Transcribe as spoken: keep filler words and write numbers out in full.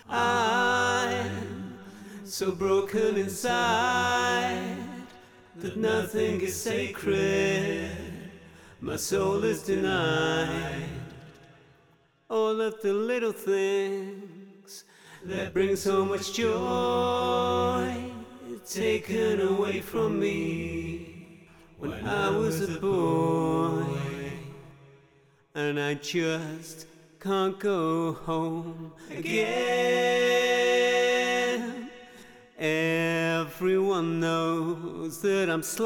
I'm so broken inside that nothing is sacred. My soul is denied all of the little things that bring so much joy, taken away from me when I was a boy. And I just can't go home again. Everyone knows that I'm slightly